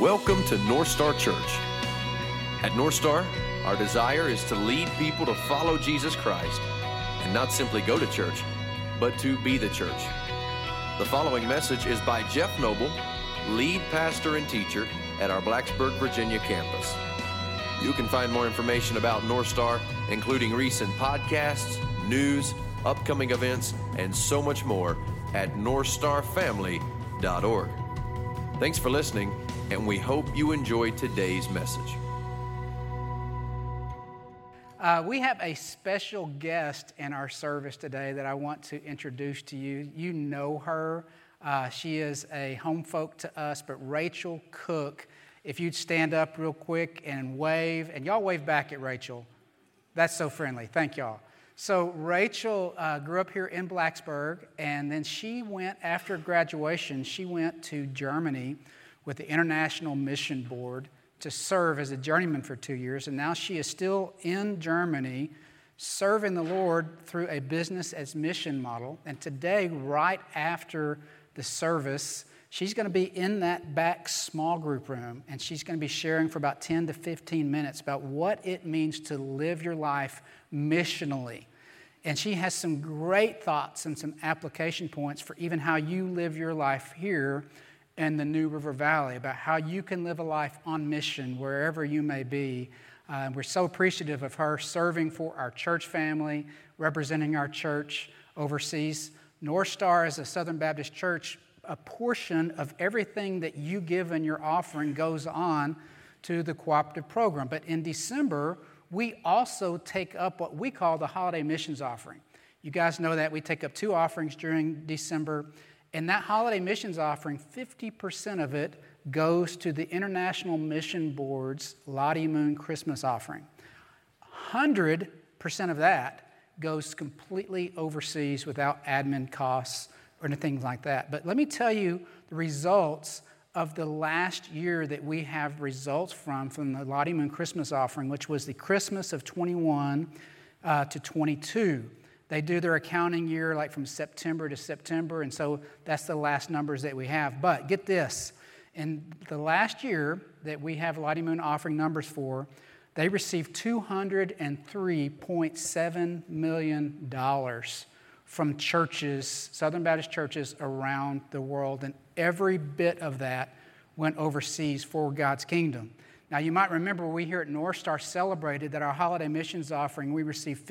Welcome to North Star Church. At North Star, our desire is to lead people to follow Jesus Christ and not simply go to church, but to be the church. The following message is by Jeff Noble, lead pastor and teacher at our Blacksburg, Virginia campus. You can find more information about North Star, including recent podcasts, news, upcoming events, and so much more at northstarfamily.org. Thanks for listening, and we hope you enjoyed today's message. We have a special guest in our service today that I want to introduce to you. You know her. She is a home folk to us, but Rachel Cook. If you'd stand up real quick and wave, and y'all wave back at Rachel. That's so friendly. Thank y'all. So Rachel grew up here in Blacksburg, and then she went, after graduation, she went to Germany with the International Mission Board to serve as a journeyman for 2 years, and now she is still in Germany serving the Lord through a business as mission model. And today, right after the service, she's going to be in that back small group room, and she's going to be sharing for about 10 to 15 minutes about what it means to live your life missionally. And she has some great thoughts and some application points for even how you live your life here in the New River Valley, about how you can live a life on mission wherever you may be. We're so appreciative of her serving for our church family, representing our church overseas. North Star is a Southern Baptist church. A portion of everything that you give in your offering goes on to the cooperative program. But in December, we also take up what we call the holiday missions offering. You guys know that we take up 2 offerings during December. And that holiday missions offering, 50% of it goes to the International Mission Board's Lottie Moon Christmas offering. 100% of that goes completely overseas without admin costs or anything like that. But let me tell you the results of the last year that we have results from the Lottie Moon Christmas offering, which was the Christmas of 21 to 22. They do their accounting year like from September to September, and so that's the last numbers that we have. But get this, in the last year that we have Lottie Moon offering numbers for, they received $203.7 million from churches, Southern Baptist churches around the world, and every bit of that went overseas for God's kingdom. Now, you might remember we here at North Star celebrated that our holiday missions offering, we received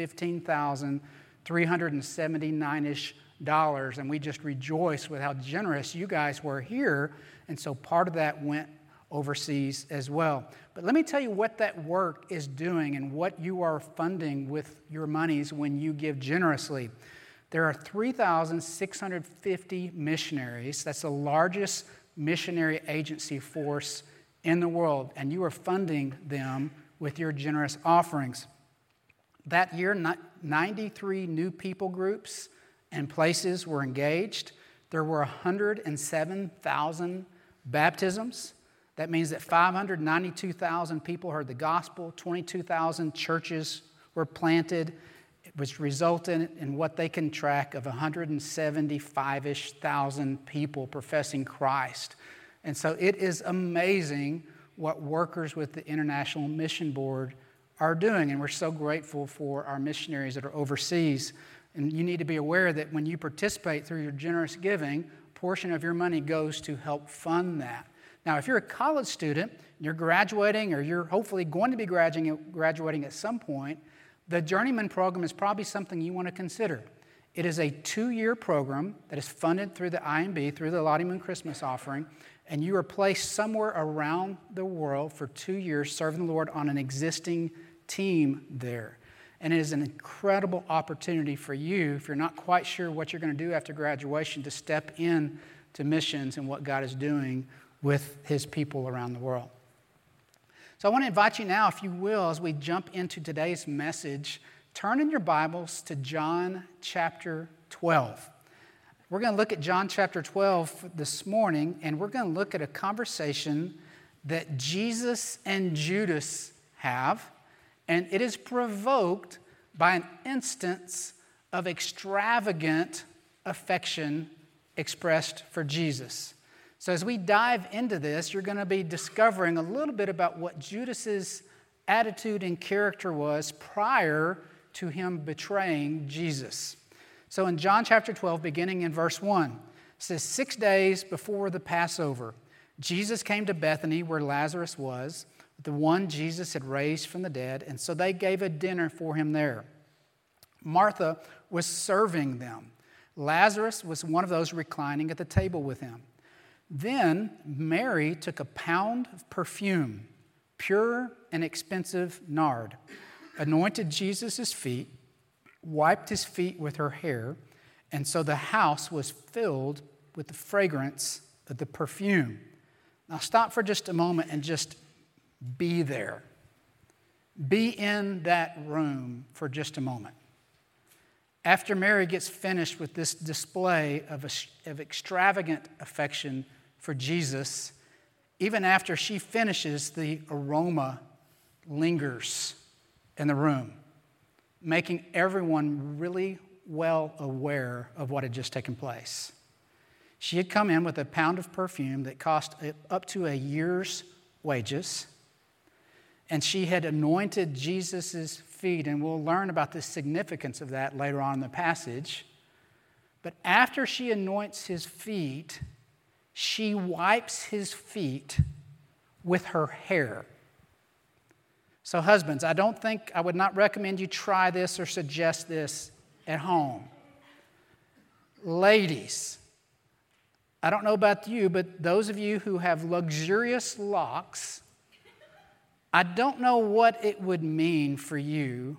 $15,379-ish, and we just rejoice with how generous you guys were here, and so part of that went overseas as well. But let me tell you what that work is doing and what you are funding with your monies when you give generously. There are 3,650 missionaries. That's the largest missionary agency force in the world, and you are funding them with your generous offerings. That year, 93 new people groups and places were engaged. There were 107,000 baptisms. That means that 592,000 people heard the gospel, 22,000 churches were planted, which resulted in what they can track of 175-ish thousand people professing Christ. And so it is amazing what workers with the International Mission Board are doing, and we're so grateful for our missionaries that are overseas. And you need to be aware that when you participate through your generous giving, a portion of your money goes to help fund that. Now, if you're a college student, you're graduating, or you're hopefully going to be graduating at some point, the Journeyman program is probably something you want to consider. It is a 2-year program that is funded through the IMB, through the Lottie Moon Christmas offering, and you are placed somewhere around the world for 2 years serving the Lord on an existing team there. And it is an incredible opportunity for you, if you're not quite sure what you're going to do after graduation, to step in to missions and what God is doing with His people around the world. So I want to invite you now, if you will, as we jump into today's message, turn in your Bibles to John chapter 12. We're going to look at John chapter 12 this morning, and we're going to look at a conversation that Jesus and Judas have, and it is provoked by an instance of extravagant affection expressed for Jesus. So as we dive into this, you're going to be discovering a little bit about what Judas's attitude and character was prior to him betraying Jesus. So in John chapter 12, beginning in verse 1, it says, 6 days before the Passover, Jesus came to Bethany where Lazarus was, the one Jesus had raised from the dead, and so they gave a dinner for him there. Martha was serving them. Lazarus was one of those reclining at the table with him. Then Mary took a pound of perfume, pure and expensive nard, anointed Jesus' feet, wiped his feet with her hair, and so the house was filled with the fragrance of the perfume. Now stop for just a moment and just be there. Be in that room for just a moment. After Mary gets finished with this display of extravagant affection for Jesus, even after she finishes, the aroma lingers in the room, making everyone really well aware of what had just taken place. She had come in with a pound of perfume that cost up to a year's wages, and she had anointed Jesus' feet, and we'll learn about the significance of that later on in the passage. But after she anoints his feet, she wipes his feet with her hair. So husbands, I would not recommend you try this or suggest this at home. Ladies, I don't know about you, but those of you who have luxurious locks, I don't know what it would mean for you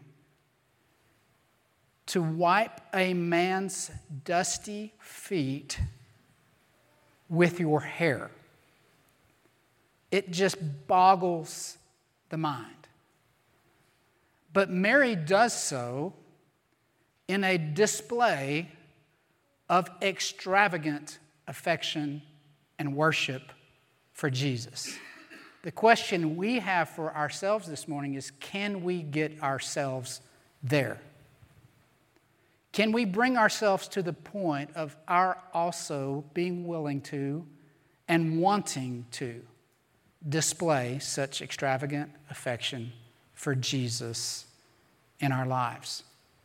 to wipe a man's dusty feet with your hair. It just boggles the mind. But Mary does so in a display of extravagant affection and worship for Jesus. The question we have for ourselves this morning is, can we get ourselves there? Can we bring ourselves to the point of our also being willing to and wanting to display such extravagant affection for Jesus in our lives?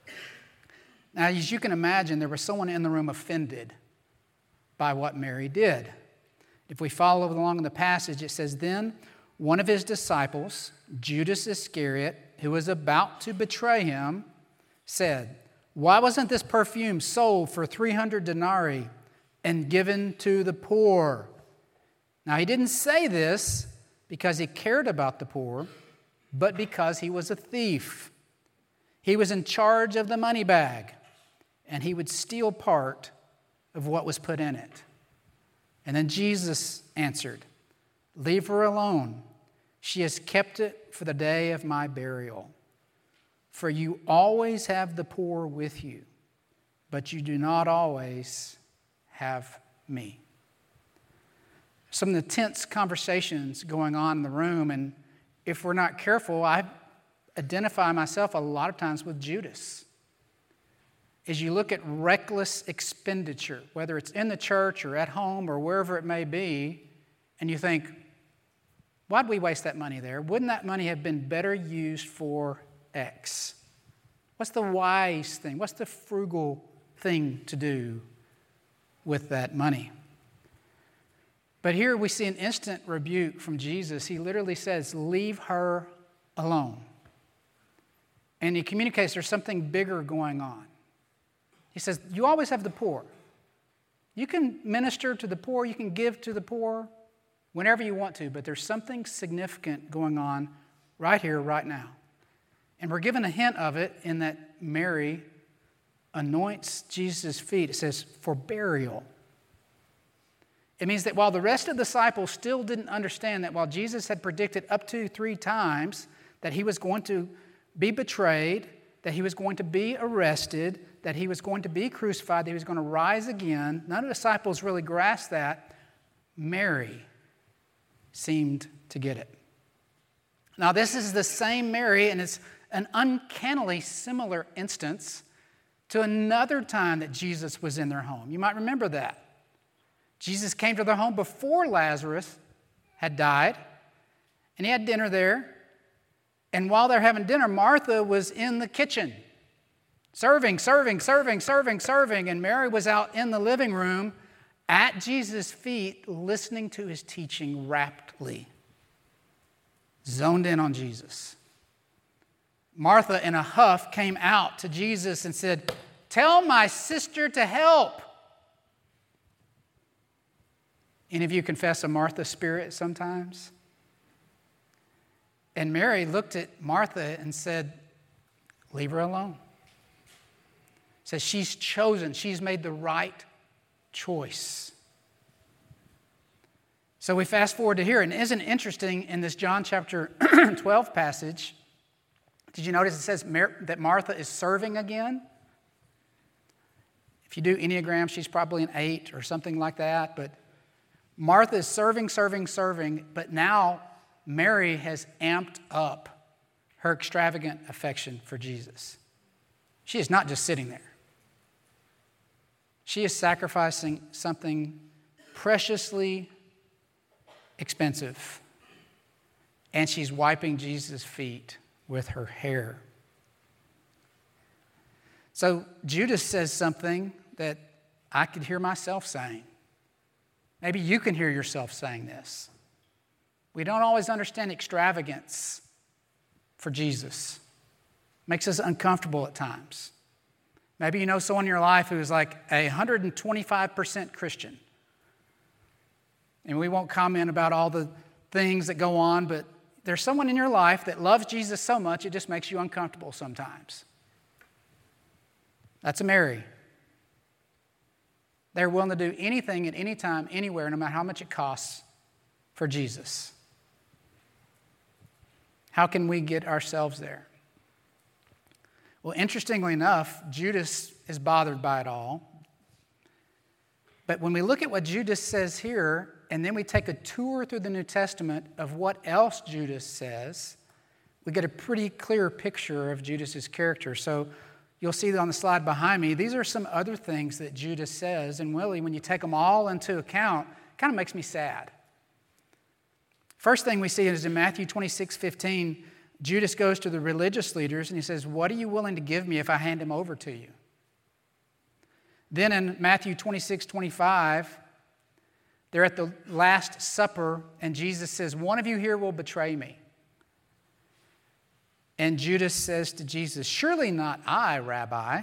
Now, as you can imagine, there was someone in the room offended by what Mary did. If we follow along in the passage, it says, then one of his disciples, Judas Iscariot, who was about to betray him, said, why wasn't this perfume sold for 300 denarii and given to the poor? Now, he didn't say this because he cared about the poor, but because he was a thief. He was in charge of the money bag, and he would steal part of what was put in it. And then Jesus answered, leave her alone. She has kept it for the day of my burial. For you always have the poor with you, but you do not always have me. Some of the tense conversations going on in the room, and if we're not careful, I identify myself a lot of times with Judas. As you look at reckless expenditure, whether it's in the church or at home or wherever it may be, and you think, why'd we waste that money there? Wouldn't that money have been better used for X? What's the wise thing? What's the frugal thing to do with that money? But here we see an instant rebuke from Jesus. He literally says, leave her alone. And he communicates there's something bigger going on. He says, you always have the poor. You can minister to the poor, you can give to the poor whenever you want to, but there's something significant going on right here, right now. And we're given a hint of it in that Mary anoints Jesus' feet. It says, for burial. It means that while the rest of the disciples still didn't understand that while Jesus had predicted up to 3 times that he was going to be betrayed, that he was going to be arrested, that he was going to be crucified, that he was going to rise again, none of the disciples really grasped that. Mary seemed to get it. Now, this is the same Mary, and it's an uncannily similar instance to another time that Jesus was in their home. You might remember that. Jesus came to their home before Lazarus had died, and he had dinner there. And while they're having dinner, Martha was in the kitchen, serving. And Mary was out in the living room at Jesus' feet, listening to his teaching raptly, zoned in on Jesus. Martha, in a huff, came out to Jesus and said, "Tell my sister to help." Any of you confess a Martha spirit sometimes? And Mary looked at Martha and said, "Leave her alone." Says she's chosen, she's made the right choice. So we fast forward to here, and isn't it interesting in this John chapter 12 passage, did you notice it says that Martha is serving again? If you do Enneagram, she's probably an 8 or something like that, but Martha is serving, but now Mary has amped up her extravagant affection for Jesus. She is not just sitting there. She is sacrificing something preciously expensive, and she's wiping Jesus' feet with her hair. So Judas says something that I could hear myself saying. Maybe you can hear yourself saying this. We don't always understand extravagance for Jesus. Makes us uncomfortable at times. Maybe you know someone in your life who is like 125% Christian. And we won't comment about all the things that go on, but there's someone in your life that loves Jesus so much it just makes you uncomfortable sometimes. That's a Mary. They're willing to do anything at any time, anywhere, no matter how much it costs for Jesus. How can we get ourselves there? Well, interestingly enough, Judas is bothered by it all. But when we look at what Judas says here, and then we take a tour through the New Testament of what else Judas says, we get a pretty clear picture of Judas's character. So you'll see that on the slide behind me. These are some other things that Judas says, and really, when you take them all into account, it kind of makes me sad. First thing we see is in Matthew 26:15, Judas goes to the religious leaders and he says, "What are you willing to give me if I hand him over to you?" Then in Matthew 26:25, they're at the Last Supper, and Jesus says, "One of you here will betray me." And Judas says to Jesus, "Surely not I, Rabbi."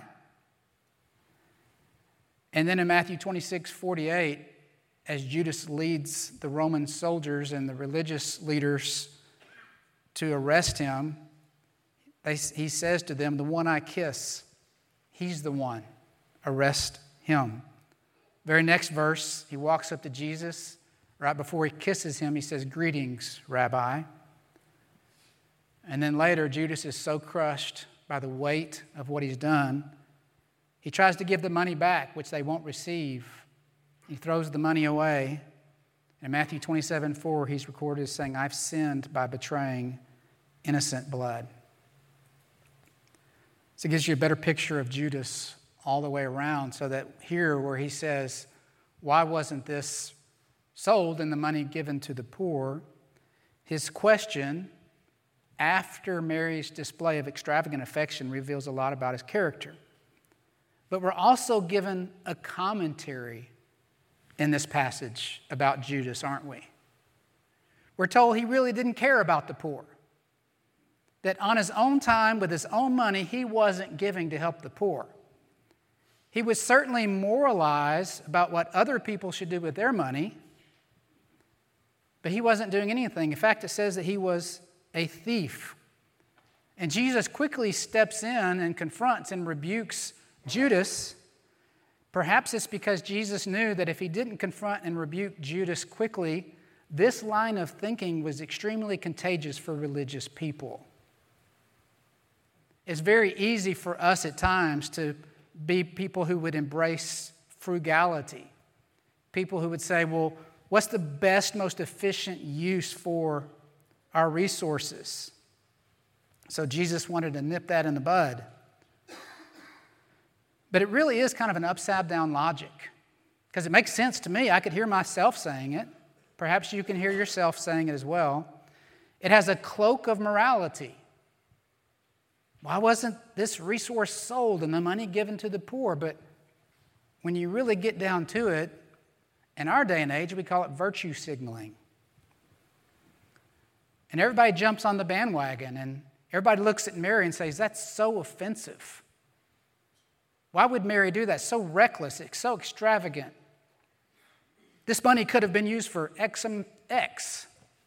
And then in Matthew 26:48, as Judas leads the Roman soldiers and the religious leaders to arrest him, he says to them, "The one I kiss, he's the one. Arrest him." Very next verse, he walks up to Jesus. Right before he kisses him, he says, "Greetings, Rabbi." And then later, Judas is so crushed by the weight of what he's done, he tries to give the money back, which they won't receive. He throws the money away. In Matthew 27:4, he's recorded as saying, "I've sinned by betraying innocent blood." So it gives you a better picture of Judas all the way around, so that here where he says, "Why wasn't this sold and the money given to the poor?" His question after Mary's display of extravagant affection reveals a lot about his character. But we're also given a commentary in this passage about Judas, aren't we? We're told he really didn't care about the poor. That on his own time, with his own money, he wasn't giving to help the poor. He would certainly moralize about what other people should do with their money, but he wasn't doing anything. In fact, it says that he was a thief. And Jesus quickly steps in and confronts and rebukes Judas. Perhaps it's because Jesus knew that if he didn't confront and rebuke Judas quickly, this line of thinking was extremely contagious for religious people. It's very easy for us at times to be people who would embrace frugality. People who would say, well, what's the best, most efficient use for our resources? So Jesus wanted to nip that in the bud. But it really is kind of an upside down logic. because it makes sense to me. I could hear myself saying it. Perhaps you can hear yourself saying it as well. It has a cloak of morality. Why wasn't this resource sold and the money given to the poor? But when you really get down to it, in our day and age, we call it virtue signaling. And everybody jumps on the bandwagon, and everybody looks at Mary and says, that's so offensive. Why would Mary do that? So reckless, it's so extravagant. This money could have been used for X.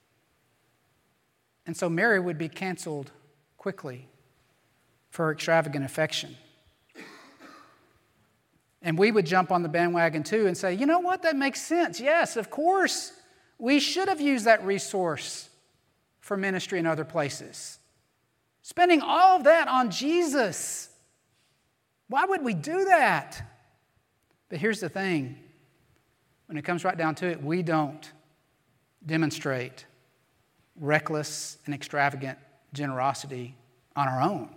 And so Mary would be canceled quickly for her extravagant affection. And we would jump on the bandwagon too and say, you know what, that makes sense. Yes, of course, we should have used that resource for ministry in other places. Spending all of that on Jesus. Why would we do that? But here's the thing. When it comes right down to it, we don't demonstrate reckless and extravagant generosity on our own.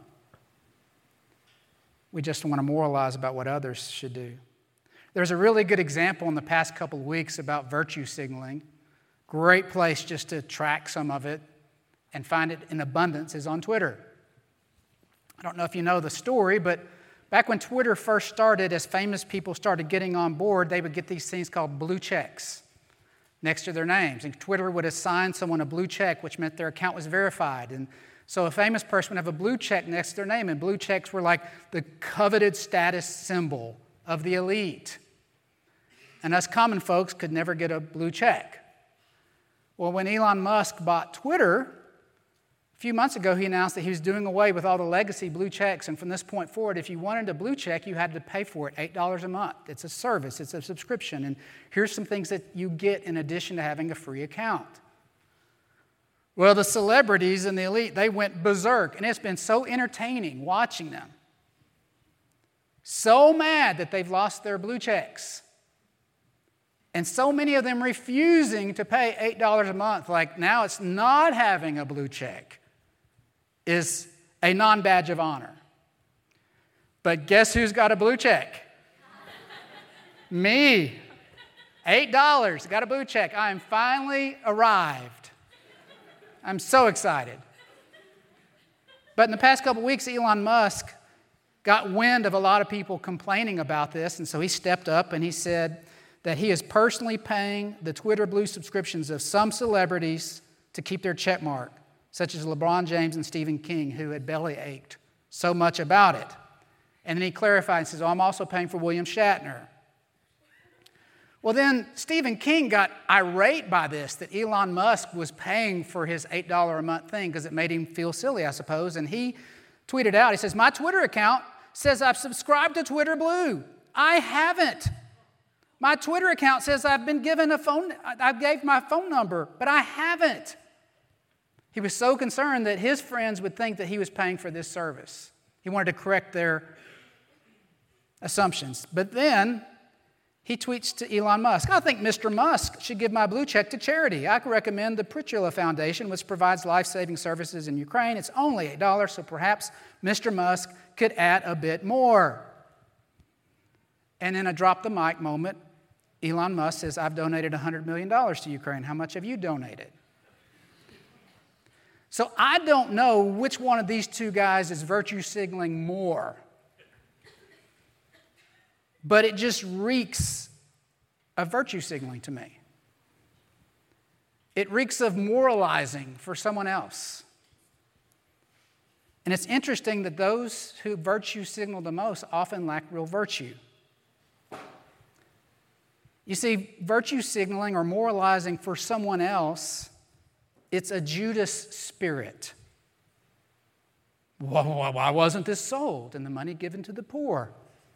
We just want to moralize about what others should do. There's a really good example in the past couple of weeks about virtue signaling. Great place just to track some of it and find it in abundance is on Twitter. I don't know if you know the story, but back when Twitter first started, as famous people started getting on board, they would get these things called blue checks next to their names. And Twitter would assign someone a blue check, which meant their account was verified. And so a famous person would have a blue check next to their name, and blue checks were like the coveted status symbol of the elite. And us common folks could never get a blue check. Well, when Elon Musk bought Twitter, a few months ago, he announced that he was doing away with all the legacy blue checks, and from this point forward, if you wanted a blue check, you had to pay for it, $8 a month. It's a service, it's a subscription, and here's some things that you get in addition to having a free account. Well, the celebrities and the elite, they went berserk, and it's been so entertaining watching them. So mad that they've lost their blue checks. And so many of them refusing to pay $8 a month. Like now it's not having a blue check is a non-badge of honor. But guess who's got a blue check? Me. $8, got a blue check. I am finally arrived. I'm so excited. But in the past couple of weeks, Elon Musk got wind of a lot of people complaining about this, and so he stepped up and he said that he is personally paying the Twitter Blue subscriptions of some celebrities to keep their check mark, such as LeBron James and Stephen King, who had belly ached so much about it. And then he clarified and says, I'm also paying for William Shatner. Well, then Stephen King got irate by this, that Elon Musk was paying for his $8 a month thing because it made him feel silly, I suppose. And he tweeted out, he says, my Twitter account says I've subscribed to Twitter Blue. I haven't. My Twitter account says I've been given I gave my phone number, but I haven't. He was so concerned that his friends would think that he was paying for this service. He wanted to correct their assumptions. But then he tweets to Elon Musk, I think Mr. Musk should give my blue check to charity. I can recommend the Pritchula Foundation, which provides life-saving services in Ukraine. It's only $8, so perhaps Mr. Musk could add a bit more. And in a drop-the-mic moment, Elon Musk says, I've donated $100 million to Ukraine. How much have you donated? So I don't know which one of these two guys is virtue signaling more. But it just reeks of virtue signaling to me. It reeks of moralizing for someone else. And it's interesting that those who virtue signal the most often lack real virtue. You see, virtue signaling or moralizing for someone else, it's a Judas spirit. Why wasn't this sold and the money given to the poor?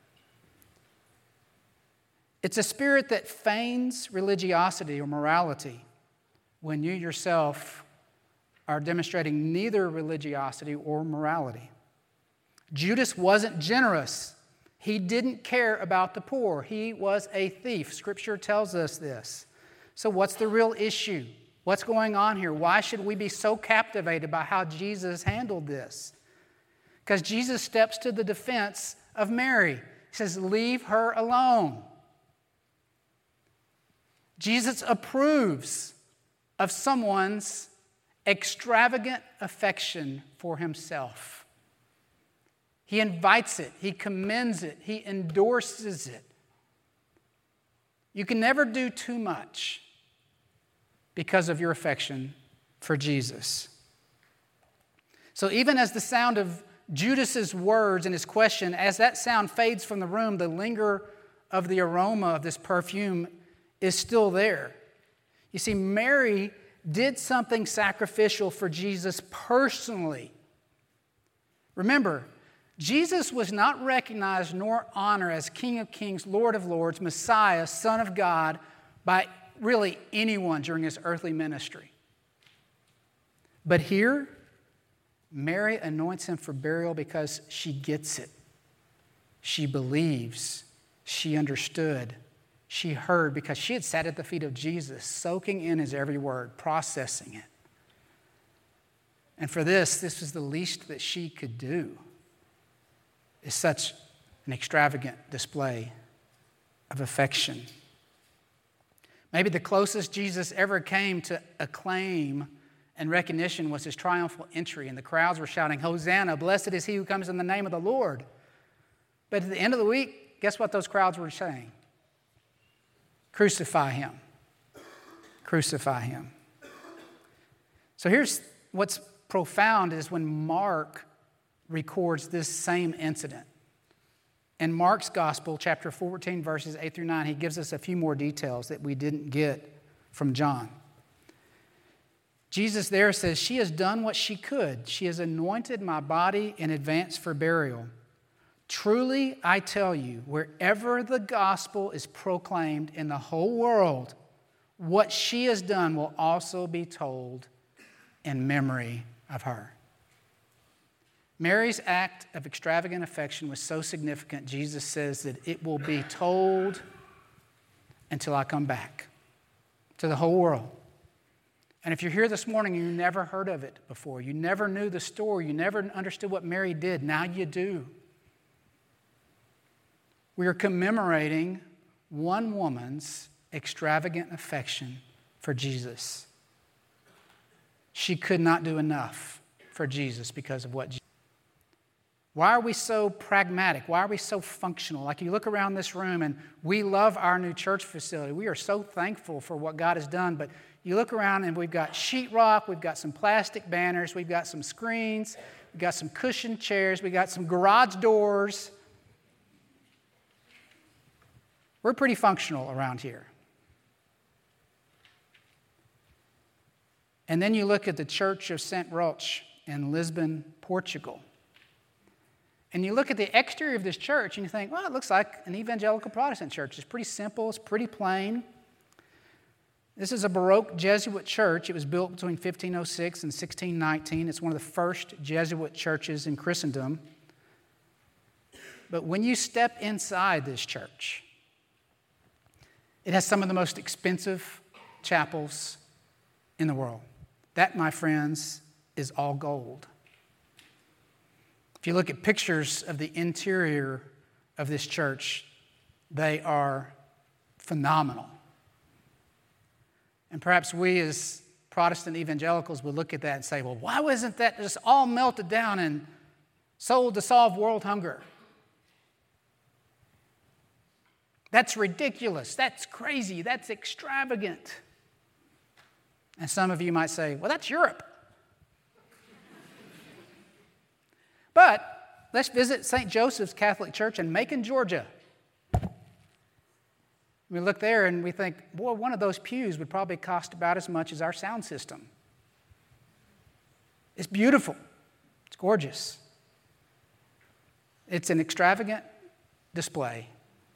It's a spirit that feigns religiosity or morality when you yourself are demonstrating neither religiosity or morality. Judas wasn't generous. He didn't care about the poor. He was a thief. Scripture tells us this. So what's the real issue? What's going on here? Why should we be so captivated by how Jesus handled this? Because Jesus steps to the defense of Mary. He says, leave her alone. Jesus approves of someone's extravagant affection for himself. He invites it, he commends it, he endorses it. You can never do too much because of your affection for Jesus. So even as the sound of Judas's words and his question, as that sound fades from the room, the linger of the aroma of this perfume is still there. You see, Mary did something sacrificial for Jesus personally. Remember, Jesus was not recognized nor honored as King of Kings, Lord of Lords, Messiah, Son of God by really anyone during his earthly ministry. But here, Mary anoints him for burial because she gets it. She believes. She understood. She heard because she had sat at the feet of Jesus, soaking in his every word, processing it. And for this was the least that she could do, is such an extravagant display of affection. Maybe the closest Jesus ever came to acclaim and recognition was his triumphal entry, and the crowds were shouting, "Hosanna, blessed is he who comes in the name of the Lord." But at the end of the week, guess what those crowds were saying? Crucify him. Crucify him. So here's what's profound is when Mark records this same incident. In Mark's Gospel, chapter 14, verses 8 through 9, he gives us a few more details that we didn't get from John. Jesus there says, "She has done what she could. She has anointed my body in advance for burial. Truly, I tell you, wherever the gospel is proclaimed in the whole world, what she has done will also be told in memory of her." Mary's act of extravagant affection was so significant, Jesus says that it will be told until I come back to the whole world. And if you're here this morning and you never heard of it before, you never knew the story, you never understood what Mary did, now you do. We are commemorating one woman's extravagant affection for Jesus. She could not do enough for Jesus because of what Jesus. Why are we so pragmatic? Why are we so functional? Like you look around this room and we love our new church facility. We are so thankful for what God has done, but you look around and we've got sheetrock, we've got some plastic banners, we've got some screens, we've got some cushioned chairs, we've got some garage doors. We're pretty functional around here. And then you look at the Church of St. Roch in Lisbon, Portugal. And you look at the exterior of this church and you think, well, it looks like an evangelical Protestant church. It's pretty simple, it's pretty plain. This is a Baroque Jesuit church. It was built between 1506 and 1619. It's one of the first Jesuit churches in Christendom. But when you step inside this church, it has some of the most expensive chapels in the world. That, my friends, is all gold. If you look at pictures of the interior of this church, they are phenomenal. And perhaps we as Protestant evangelicals would look at that and say, well, why wasn't that just all melted down and sold to solve world hunger? That's ridiculous. That's crazy. That's extravagant. And some of you might say, well, that's Europe. But let's visit St. Joseph's Catholic Church in Macon, Georgia. We look there and we think, boy, one of those pews would probably cost about as much as our sound system. It's beautiful. It's gorgeous. It's an extravagant display,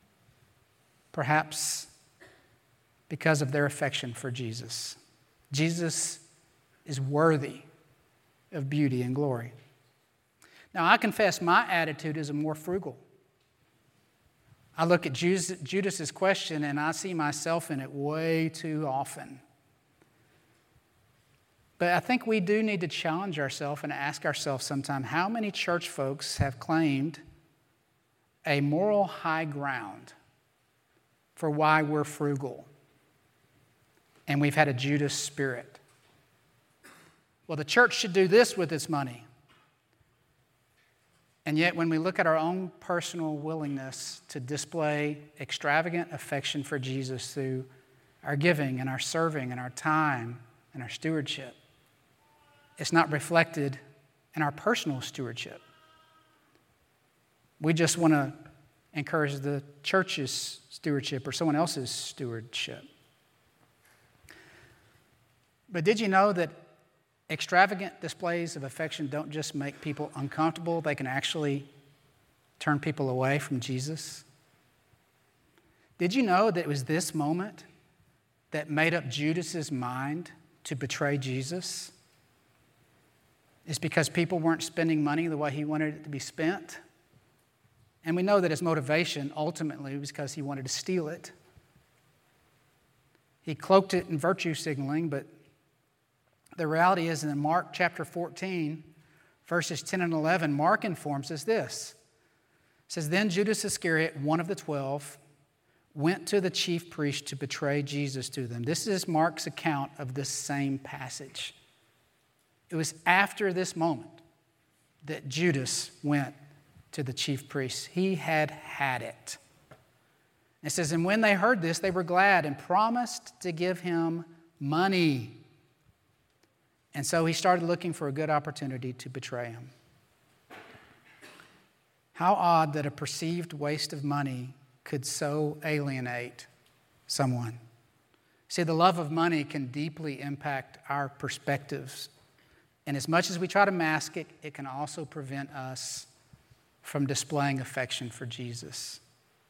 perhaps because of their affection for Jesus. Jesus is worthy of beauty and glory. Now, I confess my attitude is more frugal. I look at Judas's question and I see myself in it way too often. But I think we do need to challenge ourselves and ask ourselves sometime, how many church folks have claimed a moral high ground for why we're frugal? and we've had a Judas spirit. Well, the church should do this with its money. And yet, when we look at our own personal willingness to display extravagant affection for Jesus through our giving and our serving and our time and our stewardship, it's not reflected in our personal stewardship. We just want to encourage the church's stewardship or someone else's stewardship. But did you know that extravagant displays of affection don't just make people uncomfortable, they can actually turn people away from Jesus? Did you know that it was this moment that made up Judas's mind to betray Jesus? It's because people weren't spending money the way he wanted it to be spent. And we know that his motivation ultimately was because he wanted to steal it. He cloaked it in virtue signaling, but the reality is in Mark chapter 14, verses 10 and 11, Mark informs us this. It says, "Then Judas Iscariot, one of the 12, went to the chief priests to betray Jesus to them." This is Mark's account of this same passage. It was after this moment that Judas went to the chief priests. He had had it. It says, "And when they heard this, they were glad and promised to give him money. And so he started looking for a good opportunity to betray him." How odd that a perceived waste of money could so alienate someone. See, the love of money can deeply impact our perspectives. And as much as we try to mask it, it can also prevent us from displaying affection for Jesus.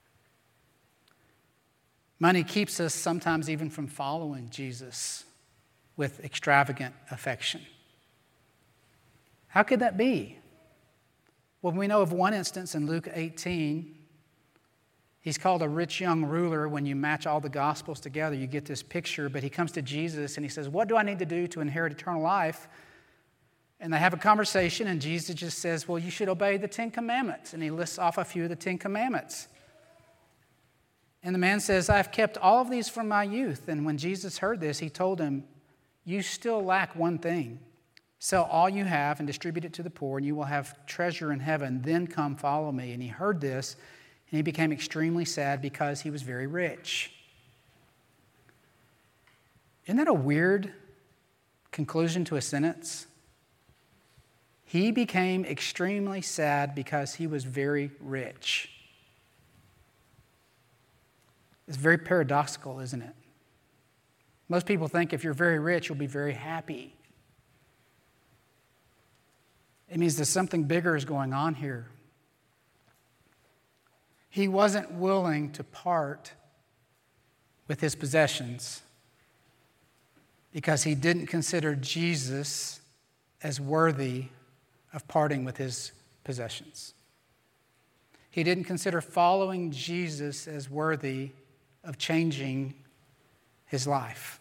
Money keeps us sometimes even from following Jesus with extravagant affection. How could that be? Well, we know of one instance in Luke 18. He's called a rich young ruler. When you match all the Gospels together, you get this picture. But he comes to Jesus and he says, "What do I need to do to inherit eternal life?" And they have a conversation, and Jesus just says, "Well, you should obey the 10 Commandments." And he lists off a few of the 10 Commandments. And the man says, "I've kept all of these from my youth." And when Jesus heard this, he told him, "You still lack one thing. Sell all you have and distribute it to the poor, and you will have treasure in heaven. Then come follow me." And he heard this, and he became extremely sad because he was very rich. Isn't that a weird conclusion to a sentence? He became extremely sad because he was very rich. It's very paradoxical, isn't it? Most people think if you're very rich, you'll be very happy. It means that something bigger is going on here. He wasn't willing to part with his possessions because he didn't consider Jesus as worthy of parting with his possessions. He didn't consider following Jesus as worthy of changing his life.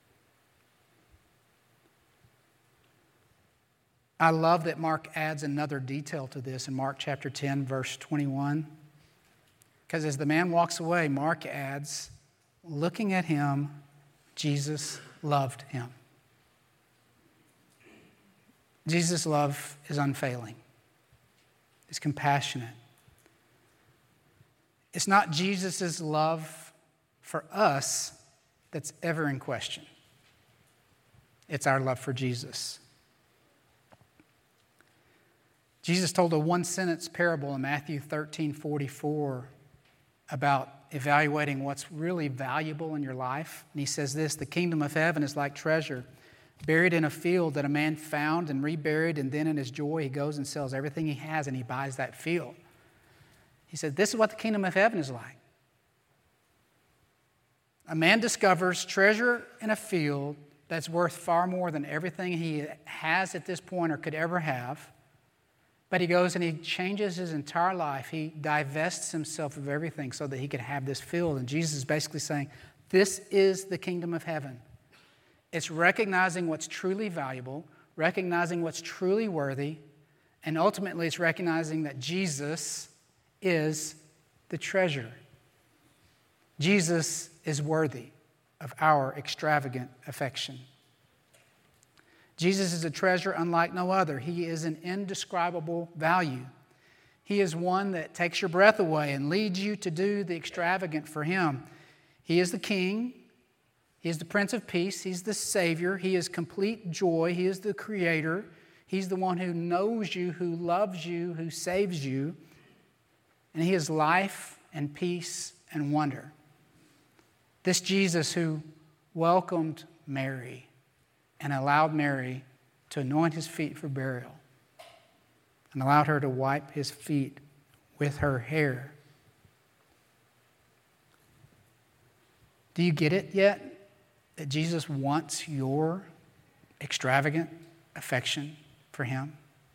I love that Mark adds another detail to this in Mark chapter 10, verse 21. Because as the man walks away, Mark adds, looking at him, Jesus loved him. Jesus' love is unfailing. It's compassionate. It's not Jesus' love for us that's ever in question. It's our love for Jesus. Jesus told a one-sentence parable in Matthew 13:44 about evaluating what's really valuable in your life. And he says this, "The kingdom of heaven is like treasure buried in a field that a man found and reburied, and then in his joy he goes and sells everything he has and he buys that field." He said, this is what the kingdom of heaven is like. A man discovers treasure in a field that's worth far more than everything he has at this point or could ever have. But he goes and he changes his entire life. He divests himself of everything so that he could have this field. And Jesus is basically saying, this is the kingdom of heaven. It's recognizing what's truly valuable, recognizing what's truly worthy, and ultimately it's recognizing that Jesus is the treasure. Jesus is worthy. of our extravagant affection. Jesus is a treasure unlike no other. He is an indescribable value. He is one that takes your breath away and leads you to do the extravagant for Him. He is the King. He is the Prince of Peace. He's the Savior. He is complete joy. He is the Creator. He's the one who knows you, who loves you, who saves you. And He is life and peace and wonder. This Jesus who welcomed Mary and allowed Mary to anoint His feet for burial and allowed her to wipe His feet with her hair. Do you get it yet? That Jesus wants your extravagant affection for Him?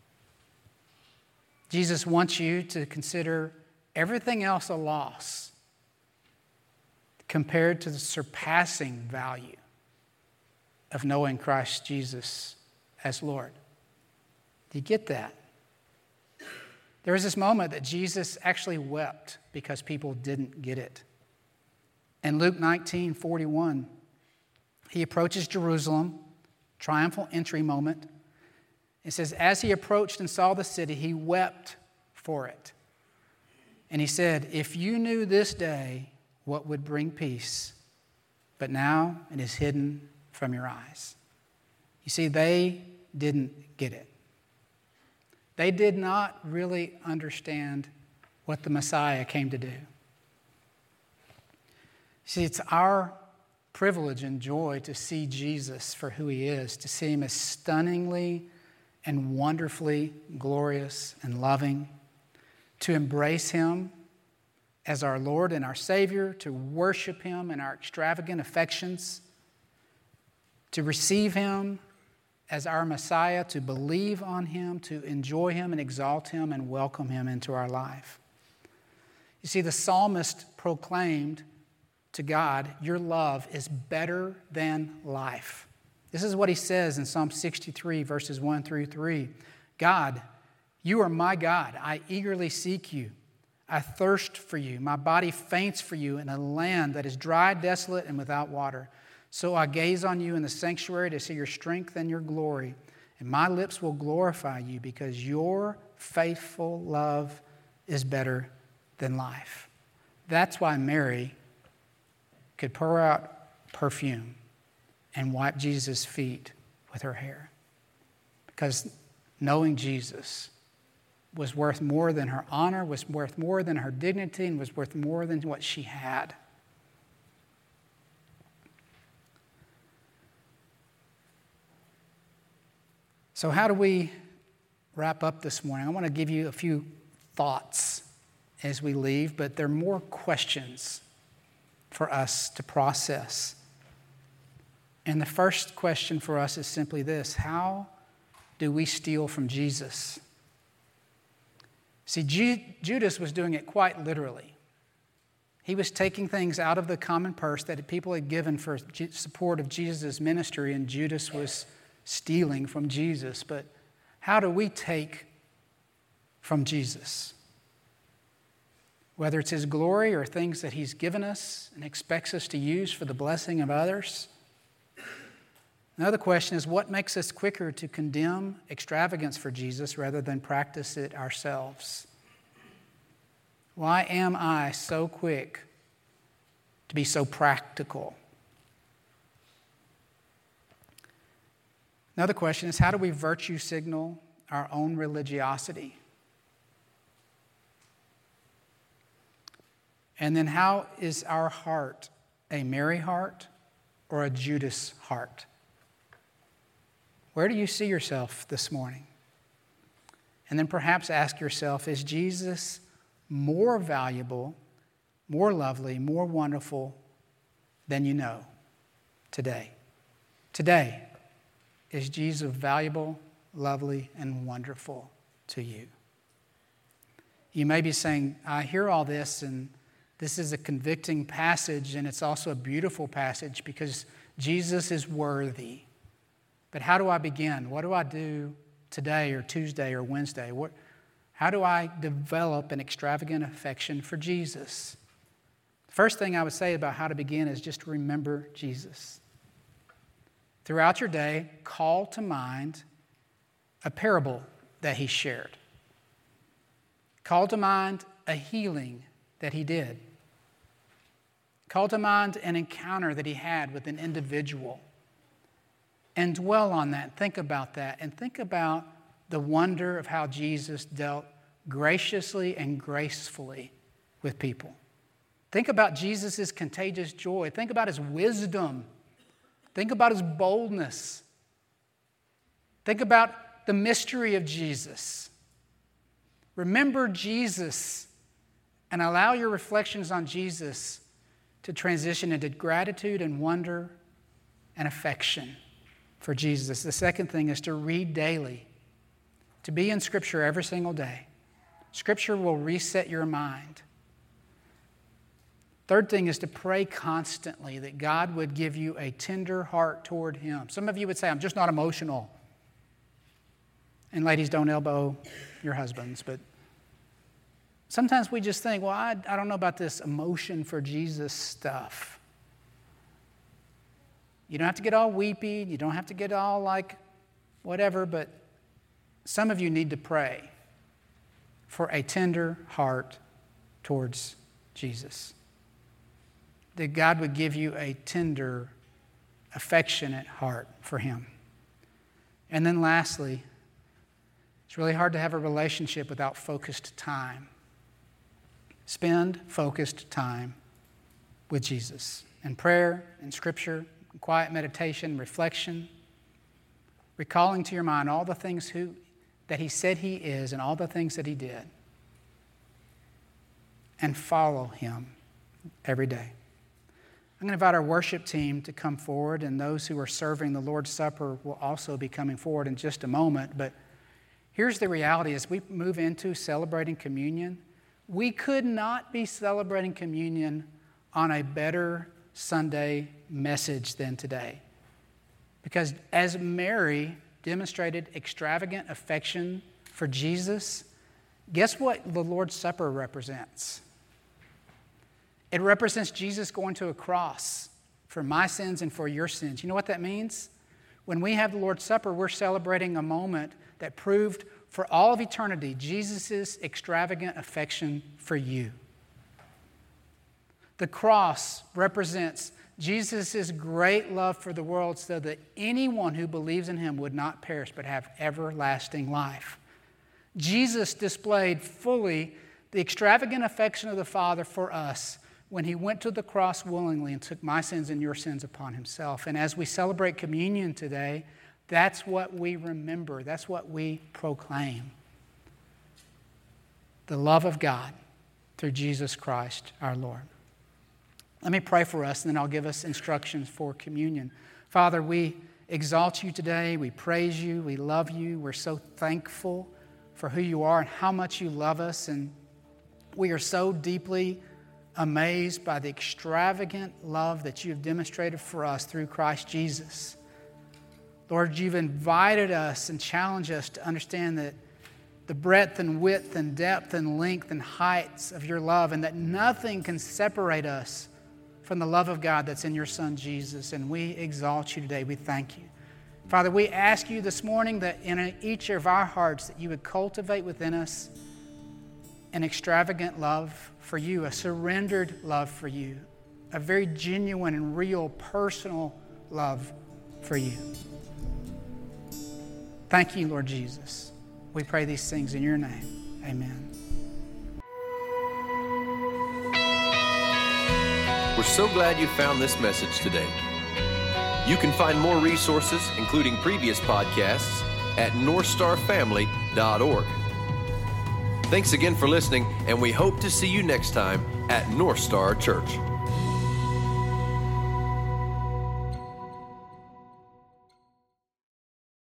Jesus wants you to consider everything else a loss compared to the surpassing value of knowing Christ Jesus as Lord. Do you get that? There was this moment that Jesus actually wept because people didn't get it. In Luke 19:41, He approaches Jerusalem, triumphal entry moment. It says, as He approached and saw the city, He wept for it. And He said, if you knew this day what would bring peace, but now it is hidden from your eyes. You see, they didn't get it. They did not really understand what the Messiah came to do. See, it's our privilege and joy to see Jesus for who He is, to see Him as stunningly and wonderfully glorious and loving, to embrace Him as our Lord and our Savior, to worship Him in our extravagant affections, to receive Him as our Messiah, to believe on Him, to enjoy Him and exalt Him and welcome Him into our life. You see, the psalmist proclaimed to God, your love is better than life. This is what he says in Psalm 63, verses 1 through 3. God, you are my God. I eagerly seek you. I thirst for you. My body faints for you in a land that is dry, desolate, and without water. So I gaze on you in the sanctuary to see your strength and your glory. And my lips will glorify you because your faithful love is better than life. That's why Mary could pour out perfume and wipe Jesus' feet with her hair. Because knowing Jesus was worth more than her honor, was worth more than her dignity, and was worth more than what she had. So how do we wrap up this morning? I want to give you a few thoughts as we leave, but there are more questions for us to process. And the first question for us is simply this: how do we steal from Jesus? See, Judas was doing it quite literally. He was taking things out of the common purse that people had given for support of Jesus' ministry, and Judas was stealing from Jesus. But how do we take from Jesus? Whether it's His glory or things that He's given us and expects us to use for the blessing of others. Another question is, what makes us quicker to condemn extravagance for Jesus rather than practice it ourselves? Why am I so quick to be so practical? Another question is, how do we virtue signal our own religiosity? And then how is our heart a Mary heart or a Judas heart? Where do you see yourself this morning? And then perhaps ask yourself, is Jesus more valuable, more lovely, more wonderful than you know today? Today, is Jesus valuable, lovely, and wonderful to you? You may be saying, I hear all this, and this is a convicting passage, and it's also a beautiful passage because Jesus is worthy. But how do I begin? What do I do today or Tuesday or Wednesday? How do I develop an extravagant affection for Jesus? The first thing I would say about how to begin is just remember Jesus. Throughout your day, call to mind a parable that he shared. Call to mind a healing that he did. Call to mind an encounter that he had with an individual. And dwell on that, think about that, and think about the wonder of how Jesus dealt graciously and gracefully with people. Think about Jesus' contagious joy. Think about his wisdom. Think about his boldness. Think about the mystery of Jesus. Remember Jesus and allow your reflections on Jesus to transition into gratitude and wonder and affection for Jesus. The second thing is to read daily, to be in Scripture every single day. Scripture will reset your mind. Third thing is to pray constantly that God would give you a tender heart toward him. Some of you would say, I'm just not emotional. And ladies, don't elbow your husbands, but sometimes we just think, well, I don't know about this emotion for Jesus stuff. You don't have to get all weepy. You don't have to get all like whatever, but some of you need to pray for a tender heart towards Jesus. That God would give you a tender, affectionate heart for him. And then lastly, it's really hard to have a relationship without focused time. Spend focused time with Jesus in prayer, in Scripture, in quiet meditation, reflection, recalling to your mind all the things that he said he is and all the things that he did. And follow him every day. I'm going to invite our worship team to come forward, and those who are serving the Lord's Supper will also be coming forward in just a moment. But here's the reality. As we move into celebrating communion, we could not be celebrating communion on a better Sunday message than today. Because as Mary demonstrated extravagant affection for Jesus, guess what the Lord's Supper represents? It represents Jesus going to a cross for my sins and for your sins. You know what that means? When we have the Lord's Supper, we're celebrating a moment that proved for all of eternity Jesus' extravagant affection for you. The cross represents Jesus' great love for the world so that anyone who believes in him would not perish but have everlasting life. Jesus displayed fully the extravagant affection of the Father for us when he went to the cross willingly and took my sins and your sins upon himself. And as we celebrate communion today, that's what we remember. That's what we proclaim. The love of God through Jesus Christ our Lord. Let me pray for us, and then I'll give us instructions for communion. Father, we exalt you today. We praise you. We love you. We're so thankful for who you are and how much you love us. And we are so deeply amazed by the extravagant love that you have demonstrated for us through Christ Jesus. Lord, you've invited us and challenged us to understand that the breadth and width and depth and length and heights of your love, and that nothing can separate us from the love of God that's in your Son, Jesus. And we exalt you today. We thank you. Father, we ask you this morning that in each of our hearts that you would cultivate within us an extravagant love for you, a surrendered love for you, a very genuine and real personal love for you. Thank you, Lord Jesus. We pray these things in your name. Amen. We're so glad you found this message today. You can find more resources, including previous podcasts, at northstarfamily.org. Thanks again for listening, and we hope to see you next time at North Star Church.